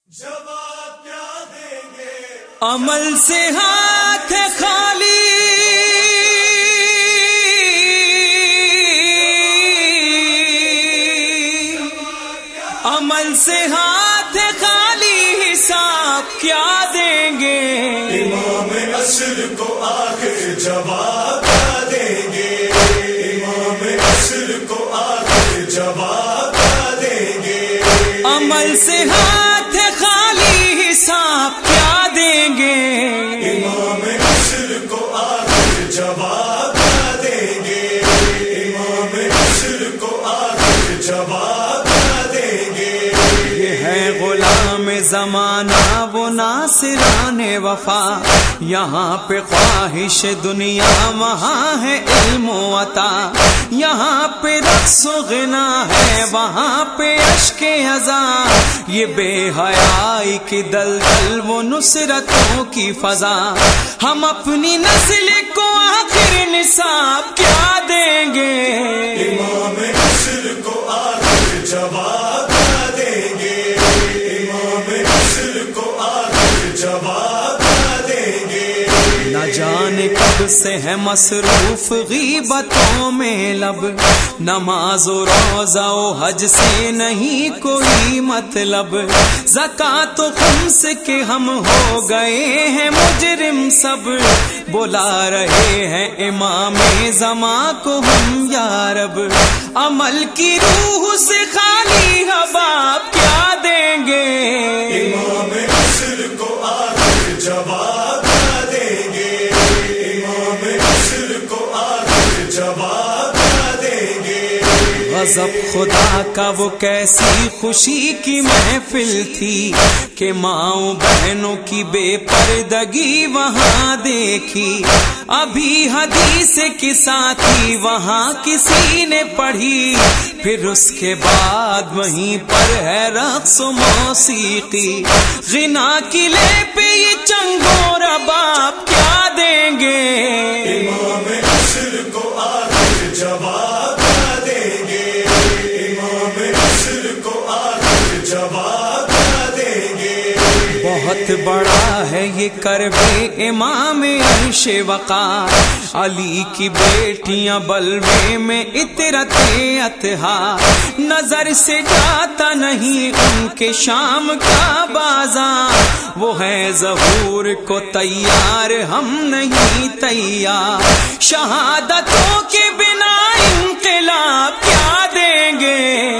جواب کیا دیں گے؟ عمل سے ہاتھ خالی، عمل سے ہاتھ خالی، حساب کیا دیں گے؟ امام عصر کو آخر جواب کیا دیں گے؟ امام عصر کو آخر جواب کیا دیں گے؟ عمل سے ہاتھ خالی، حساب کیا دیں گے؟ امام عصر کو آخر جواب کیا دیں گے؟ امام عصر کو آخر جواب کیا دیں گے؟ یہ ہے غلام زمانہ وہ ناصران وفا، یہاں پہ خواہش دنیا وہاں ہے علم و عطا، یہاں پہ رقص و غنا ہے وہاں پہ اشک ازاں، یہ بے حیائی کی دلدل وہ نصرتوں کی فضا، ہم اپنی نسل کو آخر نصاب کیا دیں گے؟ امام عصر کو آخر جواب کیا دیں گے؟ امام عصر کو آخر جواب کیا دیں گے؟ نہ جانے کب سے ہے مصروف غیبتوں میں لب، نماز و روزہ و حج سے نہیں کوئی مطلب، زکات و خمس کے ہم ہو گئے ہیں مجرم سب، بلا رہے ہیں امام زماں کو ہم یا رب، عمل کی روح سے خالی حباب کیا دیں گے؟ امام عصر کو آخر جواب کیا دیں گے؟ امام عصر کو آخر جواب کیا دیں گے؟ غضب خدا کا وہ کیسی خوشی کی محفل تھی کہ ماؤں بہنوں کی بے پردگی وہاں دیکھی، ابھی حدیث کی ساتھی وہاں کسی نے پڑھی، پھر اس کے بعد وہیں پر ہے رقص و موسیقی، غنا کی لے پہ یہ چنگو رباب کیا دیں گے؟ امام عصر کو آخر جواب کیا دیں گے؟ امام عصر کو آخر جواب کیا دیں گے؟ بہت بڑا ہے یہ کرب امام عرش وقار، علی کی بیٹیاں بلوے میں اطرت اطہا، نظر سے جاتا نہیں ان کے شام کا بازار، وہ ہے ظہور کو تیار ہم نہیں تیار، شہادتوں کے بنا انقلاب کیا دیں گے؟